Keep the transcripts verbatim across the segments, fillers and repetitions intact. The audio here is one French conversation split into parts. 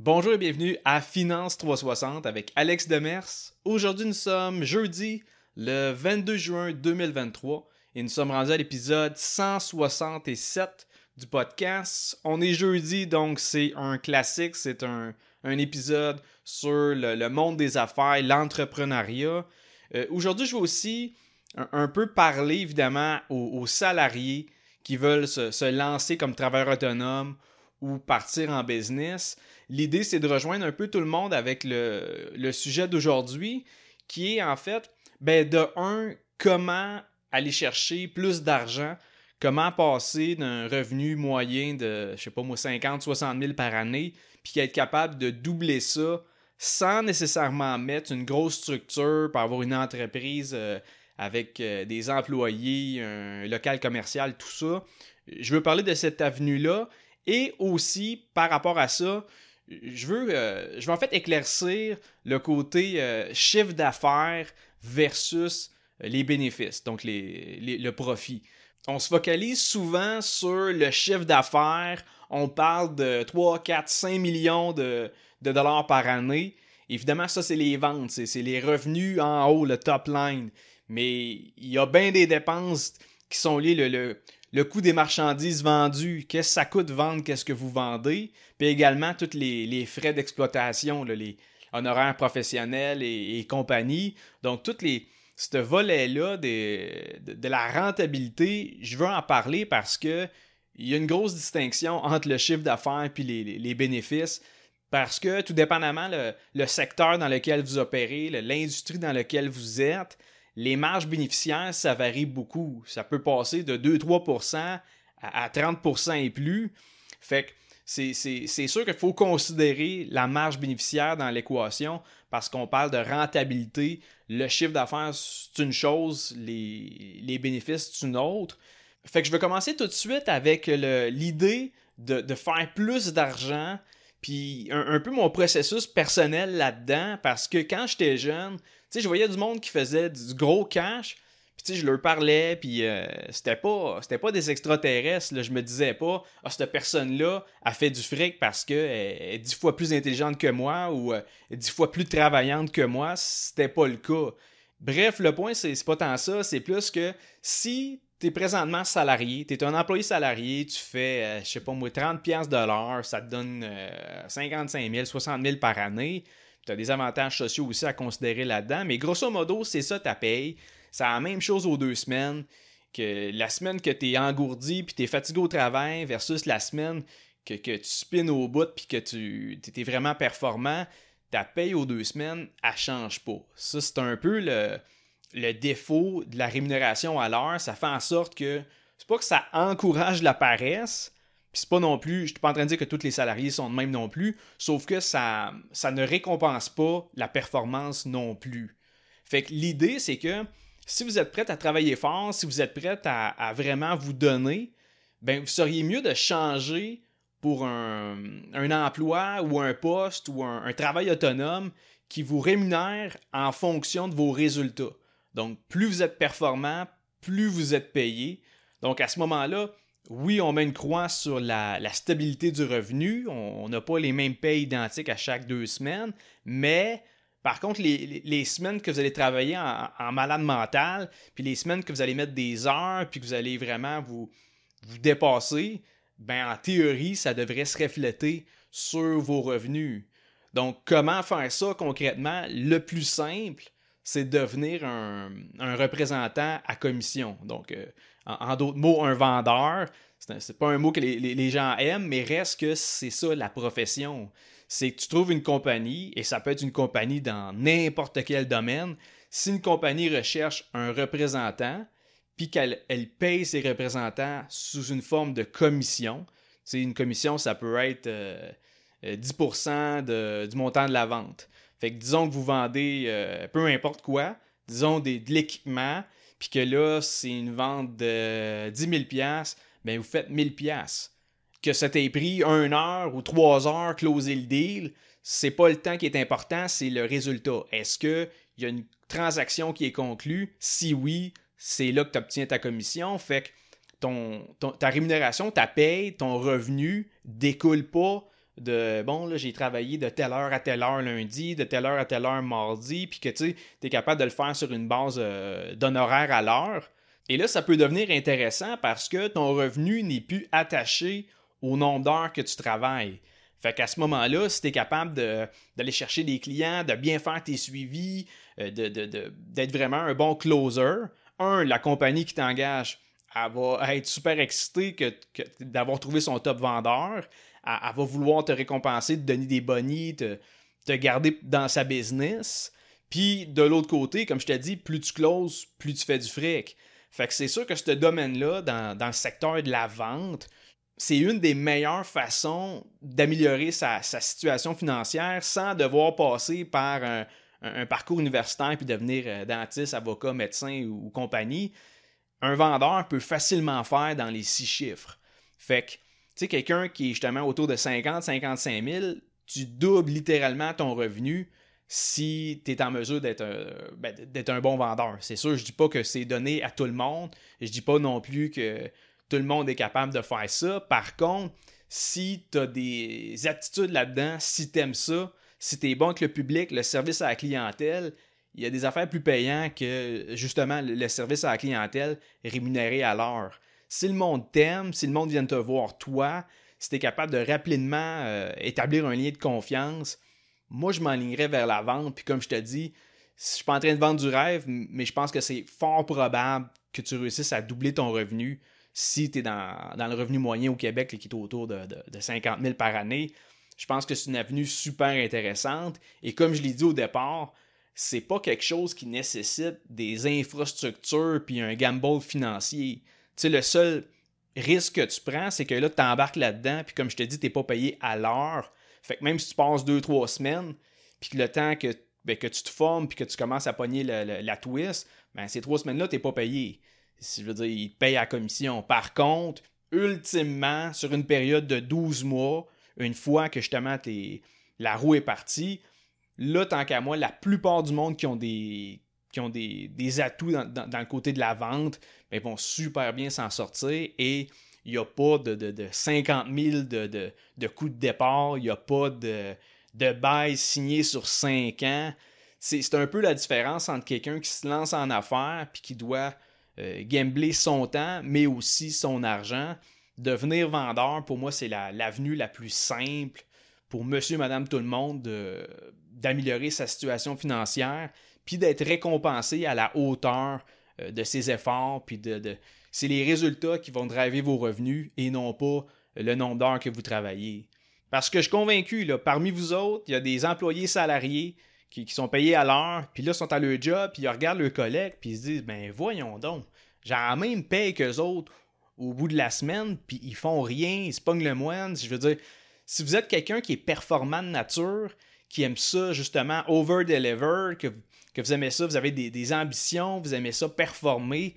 Bonjour et bienvenue à Finance trois cent soixante avec Alex Demers. Aujourd'hui, nous sommes jeudi, le vingt-deux juin deux mille vingt-trois et nous sommes rendus à l'épisode cent soixante-sept du podcast. On est jeudi, donc c'est un classique, c'est un, un épisode sur le, le monde des affaires, l'entrepreneuriat. Euh, aujourd'hui, je vais aussi un, un peu parler évidemment aux, aux salariés qui veulent se, se lancer comme travailleurs autonomes ou partir en business. L'idée, c'est de rejoindre un peu tout le monde avec le, le sujet d'aujourd'hui, qui est en fait, ben de un, comment aller chercher plus d'argent, comment passer d'un revenu moyen de, je sais pas moi, cinquante à soixante mille par année, puis être capable de doubler ça sans nécessairement mettre une grosse structure pour avoir une entreprise euh, avec euh, des employés, un local commercial, tout ça. Je veux parler de cette avenue-là. Et aussi, par rapport à ça, je veux, euh, je veux en fait éclaircir le côté euh, chiffre d'affaires versus les bénéfices, donc les, les, le profit. On se focalise souvent sur le chiffre d'affaires. On parle de trois, quatre, cinq millions de, de dollars par année. Évidemment, ça, c'est les ventes, c'est, c'est les revenus en haut, le top line. Mais il y a bien des dépenses qui sont liées, le, le le coût des marchandises vendues, qu'est-ce que ça coûte vendre, qu'est-ce que vous vendez, puis également tous les, les frais d'exploitation, là, les honoraires professionnels et, et compagnie. Donc, tous les ce volet-là de, de, de la rentabilité, je veux en parler parce que il y a une grosse distinction entre le chiffre d'affaires et les, les, les bénéfices. Parce que, tout dépendamment le, le secteur dans lequel vous opérez, le, l'industrie dans laquelle vous êtes, les marges bénéficiaires, ça varie beaucoup. Ça peut passer de deux à trois pour cent à trente pour cent et plus. Fait que c'est, c'est, c'est sûr qu'il faut considérer la marge bénéficiaire dans l'équation parce qu'on parle de rentabilité. Le chiffre d'affaires, c'est une chose, les, les bénéfices, c'est une autre. Fait que je vais commencer tout de suite avec le, l'idée de, de faire plus d'argent, puis un, un peu mon processus personnel là-dedans, parce que quand j'étais jeune, tu sais, je voyais du monde qui faisait du gros cash, puis tu sais, je leur parlais, puis euh, c'était pas c'était pas des extraterrestres, là. Je me disais pas, ah, cette personne-là a fait du fric parce qu'elle est dix fois plus intelligente que moi ou euh, dix fois plus travaillante que moi. C'était pas le cas. Bref, le point, c'est, c'est pas tant ça, c'est plus que si t'es présentement salarié, t'es un employé salarié, tu fais, euh, je sais pas moi, trente piastres de l'heure, ça te donne euh, cinquante-cinq mille, soixante mille par année. Tu as des avantages sociaux aussi à considérer là-dedans, mais grosso modo, c'est ça ta paye. C'est la même chose aux deux semaines, que la semaine que tu es engourdi puis tu es fatigué au travail versus la semaine que, que tu spins au bout puis que tu es vraiment performant, ta paye aux deux semaines, elle ne change pas. Ça, c'est un peu le, le défaut de la rémunération à l'heure. Ça fait en sorte que, c'est pas que ça encourage la paresse, puis c'est pas non plus, je suis pas en train de dire que tous les salariés sont de même non plus, sauf que ça, ça ne récompense pas la performance non plus. Fait que l'idée, c'est que si vous êtes prêt à travailler fort, si vous êtes prêt à, à vraiment vous donner, ben vous seriez mieux de changer pour un, un emploi ou un poste ou un, un travail autonome qui vous rémunère en fonction de vos résultats. Donc, plus vous êtes performant, plus vous êtes payé. Donc, à ce moment-là, oui, on met une croix sur la, la stabilité du revenu. On n'a pas les mêmes payes identiques à chaque deux semaines. Mais, par contre, les, les, les semaines que vous allez travailler en, en malade mental, puis les semaines que vous allez mettre des heures, puis que vous allez vraiment vous, vous dépasser, ben en théorie, ça devrait se refléter sur vos revenus. Donc, comment faire ça concrètement? Le plus simple, c'est de devenir un, un représentant à commission. Donc, euh, en, en d'autres mots, un vendeur. C'est, un, c'est pas un mot que les, les, les gens aiment, mais reste que c'est ça la profession. C'est que tu trouves une compagnie, et ça peut être une compagnie dans n'importe quel domaine. Si une compagnie recherche un représentant, puis qu'elle elle paye ses représentants sous une forme de commission, tu sais, une commission, ça peut être euh, dix pour cent de, du montant de la vente. Fait que disons que vous vendez euh, peu importe quoi, disons des, de l'équipement, puis que là, c'est une vente de dix mille dollars, bien vous faites mille dollars. Que ça t'ait pris une heure ou trois heures closer le deal, c'est pas le temps qui est important, c'est le résultat. Est-ce qu'il y a une transaction qui est conclue? Si oui, c'est là que tu obtiens ta commission. Fait que ton, ton, ta rémunération, ta paye, ton revenu découle pas de bon, là, j'ai travaillé de telle heure à telle heure lundi, de telle heure à telle heure mardi, puis que tu es capable de le faire sur une base euh, d'honoraire à l'heure. Et là, ça peut devenir intéressant parce que ton revenu n'est plus attaché au nombre d'heures que tu travailles. Fait qu'à ce moment-là, si tu es capable de, d'aller chercher des clients, de bien faire tes suivis, euh, de, de, de, d'être vraiment un bon closer, un, la compagnie qui t'engage, elle va être super excitée que, que, d'avoir trouvé son top vendeur. Elle, elle va vouloir te récompenser, te donner des bonnies, te, te garder dans sa business. Puis, de l'autre côté, comme je t'ai dit, plus tu closes, plus tu fais du fric. Fait que c'est sûr que ce domaine-là, dans, dans le secteur de la vente, c'est une des meilleures façons d'améliorer sa, sa situation financière sans devoir passer par un, un, un parcours universitaire puis devenir euh, dentiste, avocat, médecin ou, ou compagnie. Un vendeur peut facilement faire dans les six chiffres. Fait que, tu sais, quelqu'un qui est justement autour de cinquante à cinquante-cinq mille, tu doubles littéralement ton revenu si tu es en mesure d'être un, ben, d'être un bon vendeur. C'est sûr, je dis pas que c'est donné à tout le monde. Je dis pas non plus que tout le monde est capable de faire ça. Par contre, si tu as des aptitudes là-dedans, si tu aimes ça, si tu es bon avec le public, le service à la clientèle, il y a des affaires plus payantes que justement le service à la clientèle rémunéré à l'heure. Si le monde t'aime, si le monde vient te voir toi, si tu es capable de rapidement euh, établir un lien de confiance, moi je m'enlignerais vers la vente. Puis comme je te dis, je suis pas en train de vendre du rêve, mais je pense que c'est fort probable que tu réussisses à doubler ton revenu si tu es dans, dans le revenu moyen au Québec là, qui est autour de, de, de cinquante mille par année. Je pense que c'est une avenue super intéressante. Et comme je l'ai dit au départ, c'est pas quelque chose qui nécessite des infrastructures puis un gamble financier. Tu sais, le seul risque que tu prends, c'est que là, tu embarques là-dedans, puis comme je te dis, tu n'es pas payé à l'heure. Fait que même si tu passes deux trois semaines, puis que le temps que, ben, que tu te formes, puis que tu commences à pogner le, le, la twist, ben, ces trois semaines-là, tu n'es pas payé. Je veux dire, ils te payent à la commission. Par contre, ultimement, sur une période de douze mois, une fois que justement t'es, la roue est partie, là, tant qu'à moi, la plupart du monde qui ont des, qui ont des, des atouts dans, dans, dans le côté de la vente, ben, vont super bien s'en sortir et il n'y a pas de, de, de cinquante mille de, de, de coûts de départ, il n'y a pas de, de bail signé sur cinq ans. C'est, c'est un peu la différence entre quelqu'un qui se lance en affaires puis qui doit euh, gambler son temps, mais aussi son argent. Devenir vendeur, pour moi, c'est la, l'avenue la plus simple pour monsieur, madame, tout le monde de, d'améliorer sa situation financière puis d'être récompensé à la hauteur euh, de ses efforts. Puis de, de, c'est les résultats qui vont driver vos revenus et non pas le nombre d'heures que vous travaillez. Parce que je suis convaincu, là, parmi vous autres, il y a des employés salariés qui, qui sont payés à l'heure, puis là, ils sont à leur job, puis ils regardent leur collègue, puis ils se disent « Ben voyons donc, j'ai la même paye qu'eux autres au bout de la semaine, puis ils font rien, ils se pognent le moine. » Je veux dire, si vous êtes quelqu'un qui est performant de nature, qui aime ça, justement, over-deliver, que, que vous aimez ça, vous avez des, des ambitions, vous aimez ça performer,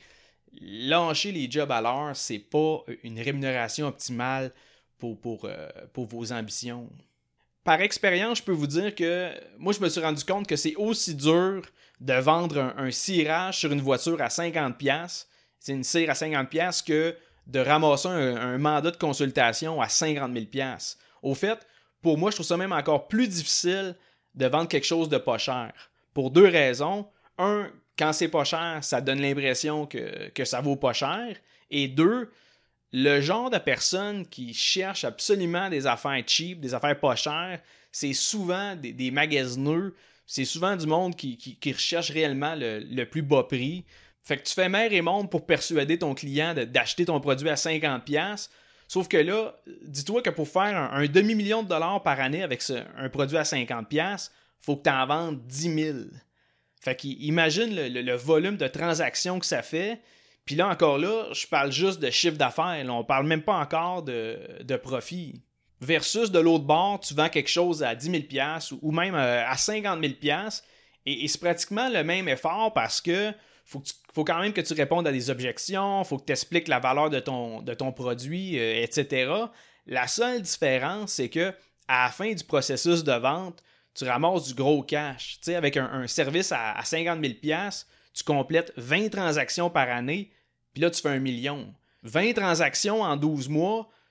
lâcher les jobs à l'heure, c'est pas une rémunération optimale pour, pour, euh, pour vos ambitions. Par expérience, je peux vous dire que moi, je me suis rendu compte que c'est aussi dur de vendre un, un cirage sur une voiture à cinquante dollars, c'est une cire à cinquante dollars, que de ramasser un, un mandat de consultation à cinquante mille dollars. Au fait, pour moi, je trouve ça même encore plus difficile de vendre quelque chose de pas cher. Pour deux raisons. Un, quand c'est pas cher, ça donne l'impression que, que ça vaut pas cher. Et deux, le genre de personnes qui cherchent absolument des affaires cheap, des affaires pas chères, c'est souvent des, des magasineux, c'est souvent du monde qui, qui, qui recherche réellement le, le plus bas prix. Fait que tu fais mer et monde pour persuader ton client de, d'acheter ton produit à cinquante dollars. Sauf que là, dis-toi que pour faire un, un demi-million de dollars par année avec ce, un produit à cinquante dollars, il faut que tu en vendes dix mille. Fait qu'imagine le, le, le volume de transactions que ça fait. Puis là, encore là, je parle juste de chiffre d'affaires. Là, on parle même pas encore de, de profit. Versus de l'autre bord, tu vends quelque chose à dix mille dollars ou, ou même à cinquante mille dollars. Et, et c'est pratiquement le même effort parce que faut, que tu, faut quand même que tu répondes à des objections, faut que tu expliques la valeur de ton, de ton produit, euh, et cetera. La seule différence, c'est que à la fin du processus de vente, tu ramasses du gros cash. Tu sais, avec un, un service à, à cinquante mille dollars, tu complètes vingt transactions par année, puis là, tu fais un million. vingt transactions en douze mois,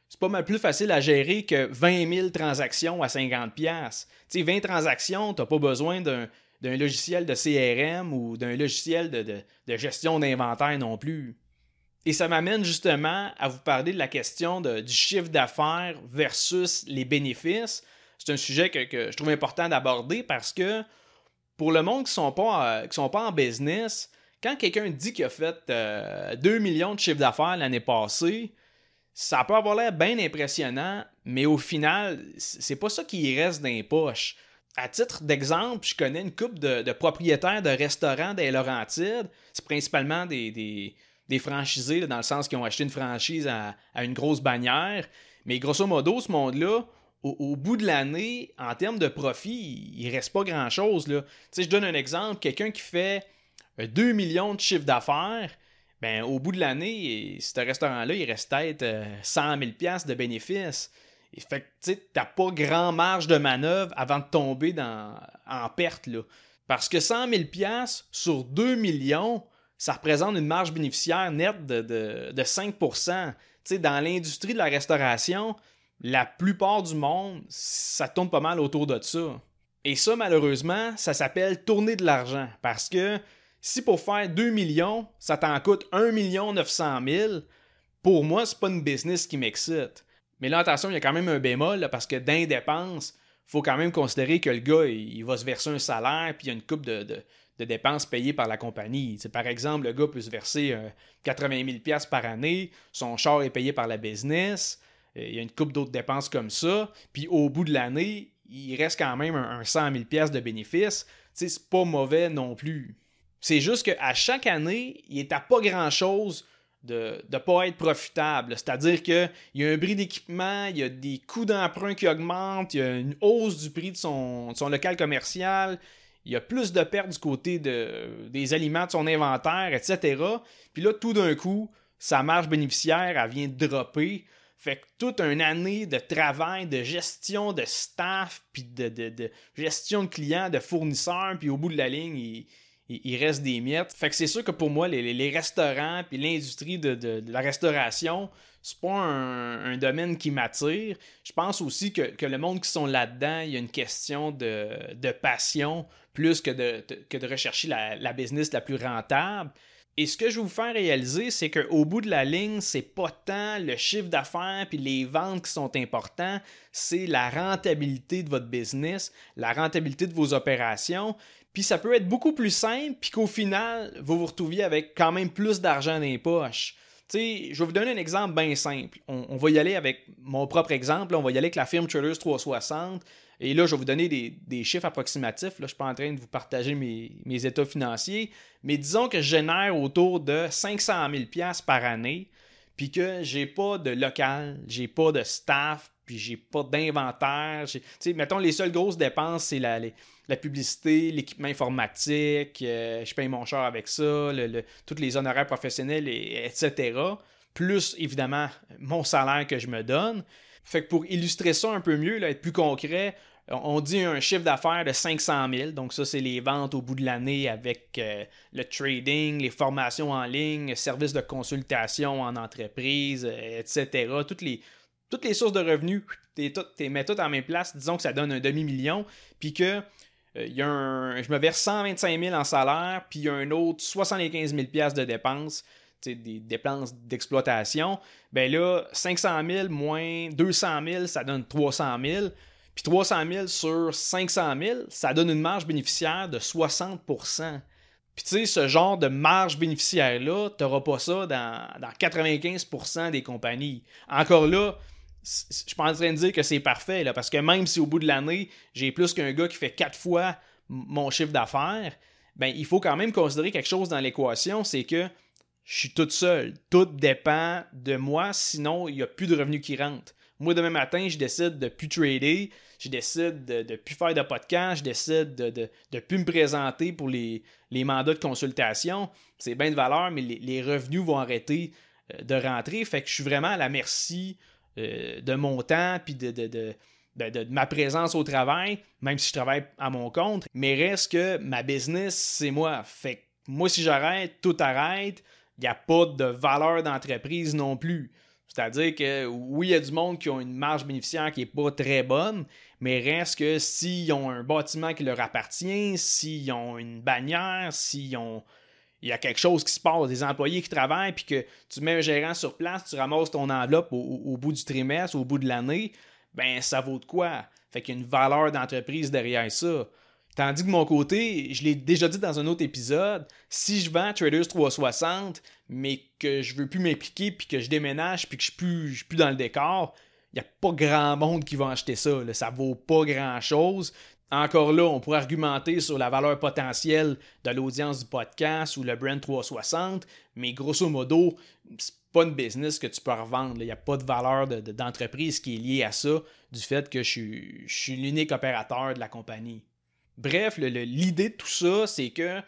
c'est pas mal plus facile à gérer que vingt mille transactions à cinquante dollars. Tu sais, vingt transactions, t'as pas besoin d'un, d'un logiciel de C R M ou d'un logiciel de, de, de gestion d'inventaire non plus. Et ça m'amène justement à vous parler de la question de, du chiffre d'affaires versus les bénéfices. C'est un sujet que, que je trouve important d'aborder parce que pour le monde qui ne sont, pas, euh, qui sont pas en business, quand quelqu'un dit qu'il a fait euh, deux millions de chiffre d'affaires l'année passée, ça peut avoir l'air bien impressionnant, mais au final, c'est pas ça qui reste dans les poches. À titre d'exemple, je connais une couple de, de propriétaires de restaurants des Laurentides. C'est principalement des, des, des franchisés, là, dans le sens qu'ils ont acheté une franchise à, à une grosse bannière. Mais grosso modo, ce monde-là, au, au bout de l'année, en termes de profit, il ne reste pas grand-chose. Là. Tu sais, je donne un exemple. Quelqu'un qui fait deux millions de chiffre d'affaires, ben, au bout de l'année, ce restaurant-là, il reste peut-être euh, cent mille dollars de bénéfices. Et fait que tu sais, t'as pas grand marge de manœuvre avant de tomber dans, en perte. Là. Parce que cent mille dollars sur deux millions, ça représente une marge bénéficiaire nette de, de, de cinq pour cent. Tu sais, dans l'industrie de la restauration, la plupart du monde, ça tourne pas mal autour de ça. Et ça, malheureusement, ça s'appelle tourner de l'argent. Parce que si pour faire deux millions, ça t'en coûte un million neuf cent mille, pour moi, c'est pas une business qui m'excite. Mais là, attention, il y a quand même un bémol, là, parce que dans les dépenses, il faut quand même considérer que le gars, il, il va se verser un salaire, puis il y a une couple de, de, de dépenses payées par la compagnie. T'sais, par exemple, le gars peut se verser euh, quatre-vingt mille dollars par année, son char est payé par la business, euh, il y a une couple d'autres dépenses comme ça, puis au bout de l'année, il reste quand même un, un cent mille dollars de bénéfices. T'sais, c'est pas mauvais non plus. C'est juste qu'à chaque année, il est à pas grand-chose de ne pas être profitable. C'est-à-dire qu'il y a un bris d'équipement, il y a des coûts d'emprunt qui augmentent, il y a une hausse du prix de son, de son local commercial, il y a plus de pertes du côté de, des aliments de son inventaire, et cetera. Puis là, tout d'un coup, sa marge bénéficiaire, elle vient de dropper. Fait que toute une année de travail, de gestion de staff, puis de, de, de gestion de clients, de fournisseurs, puis au bout de la ligne, il il reste des miettes. Fait que c'est sûr que pour moi, les, les restaurants puis l'industrie de, de, de la restauration, c'est pas un, un domaine qui m'attire. Je pense aussi que, que le monde qui sont là-dedans, il y a une question de, de passion plus que de, de, que de rechercher la, la business la plus rentable. Et ce que je vais vous faire réaliser, c'est qu'au bout de la ligne, c'est pas tant le chiffre d'affaires puis les ventes qui sont importants, c'est la rentabilité de votre business, la rentabilité de vos opérations. Puis ça peut être beaucoup plus simple, puis qu'au final, vous vous retrouviez avec quand même plus d'argent dans les poches. Tu sais, je vais vous donner un exemple bien simple. On, on va y aller avec mon propre exemple. Là, on va y aller avec la firme Traders trois cent soixante. Et là, je vais vous donner des, des chiffres approximatifs. Là, je ne suis pas en train de vous partager mes, mes états financiers. Mais disons que je génère autour de cinq cent mille dollars par année, puis que j'ai pas de local, j'ai pas de staff, puis j'ai pas d'inventaire. Tu sais, mettons, les seules grosses dépenses, c'est la... Les, la publicité, l'équipement informatique, euh, je paye mon char avec ça, le, le, tous les honoraires professionnels, et, etc. Plus, évidemment, mon salaire que je me donne. Fait que pour illustrer ça un peu mieux, là, être plus concret, on dit un chiffre d'affaires de cinq cent mille. Donc ça, c'est les ventes au bout de l'année avec euh, le trading, les formations en ligne, services de consultation en entreprise, euh, et cetera. Toutes les, toutes les sources de revenus, tu les mets toutes en même place. Disons que ça donne un demi-million. Puis que il y a un, je me verse cent vingt-cinq mille en salaire, puis il y a un autre soixante-quinze mille dollars de dépenses, des dépenses d'exploitation. Ben là, cinq cent mille moins deux cent mille, ça donne trois cent mille. Puis trois cent mille sur cinq cent mille, ça donne une marge bénéficiaire de soixante pour cent. Puis tu sais, ce genre de marge bénéficiaire-là, tu n'auras pas ça dans, dans quatre-vingt-quinze pour cent des compagnies. Encore là, je suis pas en train de dire que c'est parfait, là, parce que même si au bout de l'année, j'ai plus qu'un gars qui fait quatre fois mon chiffre d'affaires, ben, il faut quand même considérer quelque chose dans l'équation, c'est que je suis tout seul. Tout dépend de moi, sinon il n'y a plus de revenus qui rentrent. Moi, demain matin, je décide de ne plus trader, je décide de ne plus faire de podcast, je décide de ne de, de plus me présenter pour les, les mandats de consultation. C'est bien de valeur, mais les, les revenus vont arrêter de rentrer. Fait que je suis vraiment à la merci de mon temps puis de, de, de, de, de ma présence au travail, même si je travaille à mon compte, mais reste que ma business, c'est moi. Fait que moi, si j'arrête, tout arrête, il n'y a pas de valeur d'entreprise non plus. C'est-à-dire que oui, il y a du monde qui ont une marge bénéficiaire qui n'est pas très bonne, mais reste que s'ils ont un bâtiment qui leur appartient, s'ils ont une bannière, s'ils ont... il y a quelque chose qui se passe, des employés qui travaillent, puis que tu mets un gérant sur place, tu ramasses ton enveloppe au, au, au bout du trimestre, au bout de l'année, ben ça vaut de quoi? Fait qu'il y a une valeur d'entreprise derrière ça. Tandis que de mon côté, je l'ai déjà dit dans un autre épisode, si je vends Traders trois cent soixante, mais que je veux plus m'impliquer, puis que je déménage, puis que je ne suis plus dans le décor, il n'y a pas grand monde qui va acheter ça. Là. Ça vaut pas grand-chose. Encore là, on pourrait argumenter sur la valeur potentielle de l'audience du podcast ou le brand trois cent soixante, mais grosso modo, c'est pas une business que tu peux revendre. Il n'y a pas de valeur de, de, d'entreprise qui est liée à ça, du fait que je suis, je suis l'unique opérateur de la compagnie. Bref, le, le, l'idée de tout ça, c'est que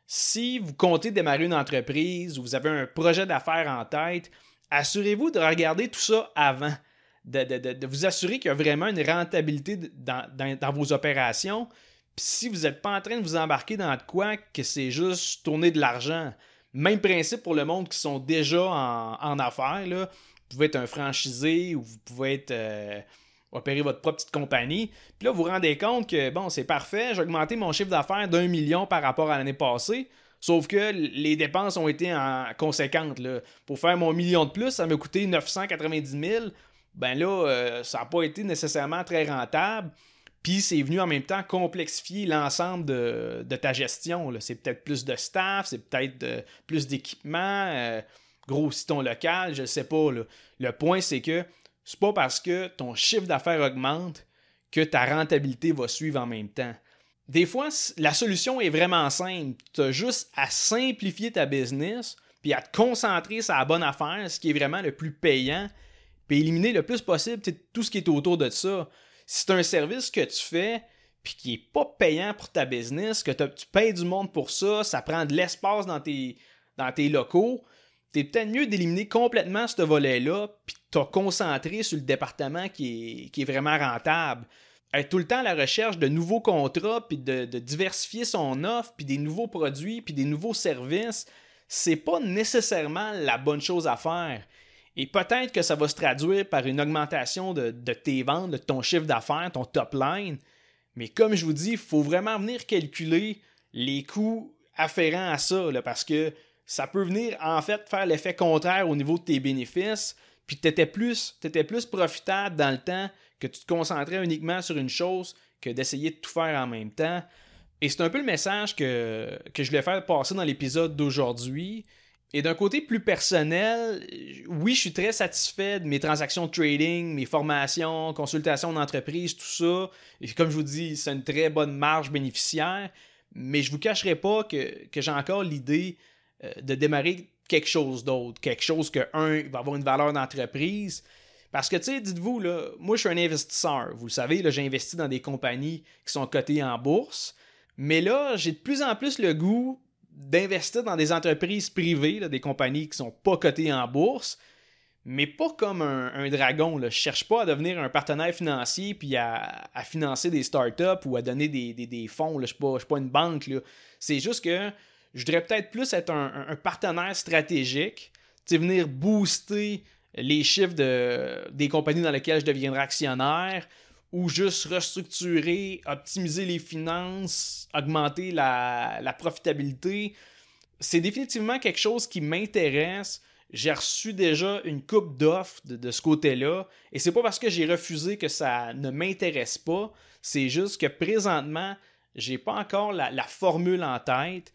si vous comptez démarrer une entreprise ou vous avez un projet d'affaires en tête, assurez-vous de regarder tout ça avant. De, de, de, de vous assurer qu'il y a vraiment une rentabilité dans, dans, dans vos opérations. Puis si vous n'êtes pas en train de vous embarquer dans de quoi que c'est juste tourner de l'argent. Même principe pour le monde qui sont déjà en, en affaires. Là. Vous pouvez être un franchisé ou vous pouvez être euh, opérer votre propre petite compagnie. Puis là, vous vous rendez compte que bon, c'est parfait, j'ai augmenté mon chiffre d'affaires d'un million par rapport à l'année passée. Sauf que les dépenses ont été en conséquentes. Là. Pour faire mon million de plus, ça m'a coûté neuf cent quatre-vingt-dix mille. Ben là, euh, ça n'a pas été nécessairement très rentable. Puis c'est venu en même temps complexifier l'ensemble de, de ta gestion. Là. C'est peut-être plus de staff, c'est peut-être de, plus d'équipement, euh, grossis ton local, je ne sais pas. Là. Le point, c'est que c'est pas parce que ton chiffre d'affaires augmente que ta rentabilité va suivre en même temps. Des fois, la solution est vraiment simple. Tu as juste à simplifier ta business puis à te concentrer sur la bonne affaire, ce qui est vraiment le plus payant, puis éliminer le plus possible tout ce qui est autour de ça. Si c'est un service que tu fais puis qui n'est pas payant pour ta business, que tu payes du monde pour ça, ça prend de l'espace dans tes, dans tes locaux, c'est peut-être mieux d'éliminer complètement ce volet-là puis de te concentrer sur le département qui est, qui est vraiment rentable. Être tout le temps à la recherche de nouveaux contrats puis de, de diversifier son offre puis des nouveaux produits puis des nouveaux services, c'est pas nécessairement la bonne chose à faire. Et peut-être que ça va se traduire par une augmentation de, de tes ventes, de ton chiffre d'affaires, ton top line. Mais comme je vous dis, il faut vraiment venir calculer les coûts afférents à ça, là, parce que ça peut venir en fait faire l'effet contraire au niveau de tes bénéfices, puis tu étais plus, t'étais plus profitable dans le temps que tu te concentrais uniquement sur une chose que d'essayer de tout faire en même temps. Et c'est un peu le message que, que je voulais faire passer dans l'épisode d'aujourd'hui. Et d'un côté plus personnel, oui, je suis très satisfait de mes transactions de trading, mes formations, consultations d'entreprise, tout ça. Et comme je vous dis, c'est une très bonne marge bénéficiaire, mais je ne vous cacherai pas que, que j'ai encore l'idée euh, de démarrer quelque chose d'autre, quelque chose que, un, va avoir une valeur d'entreprise. Parce que, tu sais, dites-vous, là, moi, je suis un investisseur. Vous le savez, là, j'ai investi dans des compagnies qui sont cotées en bourse. Mais là, j'ai de plus en plus le goût d'investir dans des entreprises privées, là, des compagnies qui ne sont pas cotées en bourse, mais pas comme un, un dragon. Là. Je ne cherche pas à devenir un partenaire financier puis à, à financer des startups ou à donner des, des, des fonds. Je ne suis, suis pas une banque. Là. C'est juste que je voudrais peut-être plus être un, un, un partenaire stratégique, venir booster les chiffres de, des compagnies dans lesquelles je deviendrai actionnaire, ou juste restructurer, optimiser les finances, augmenter la, la profitabilité. C'est définitivement quelque chose qui m'intéresse. J'ai reçu déjà une couple d'offres de, de ce côté-là, et c'est pas parce que j'ai refusé que ça ne m'intéresse pas, c'est juste que présentement, j'ai pas encore la, la formule en tête,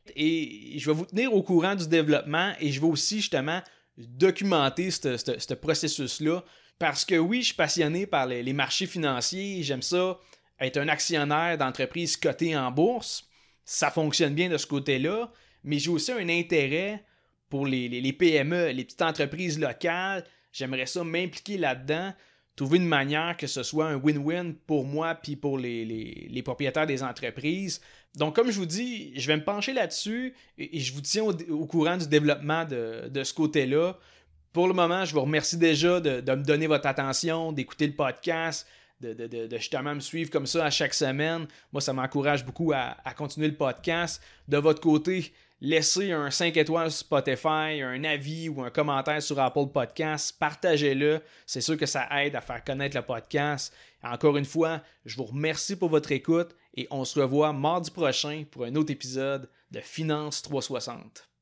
et je vais vous tenir au courant du développement, et je vais aussi justement documenter ce, ce, ce processus-là. Parce que oui, je suis passionné par les, les marchés financiers, j'aime ça, être un actionnaire d'entreprises cotées en bourse, ça fonctionne bien de ce côté-là, mais j'ai aussi un intérêt pour les, les, les P M E, les petites entreprises locales, j'aimerais ça m'impliquer là-dedans, trouver une manière que ce soit un win-win pour moi puis pour les, les, les propriétaires des entreprises. Donc comme je vous dis, je vais me pencher là-dessus et, et je vous tiens au, au courant du développement de, de ce côté-là. Pour le moment, je vous remercie déjà de, de me donner votre attention, d'écouter le podcast, de, de, de, de justement me suivre comme ça à chaque semaine. Moi, ça m'encourage beaucoup à, à continuer le podcast. De votre côté, laissez un cinq étoiles sur Spotify, un avis ou un commentaire sur Apple Podcasts. Partagez-le. C'est sûr que ça aide à faire connaître le podcast. Encore une fois, je vous remercie pour votre écoute et on se revoit mardi prochain pour un autre épisode de Finance trois cent soixante.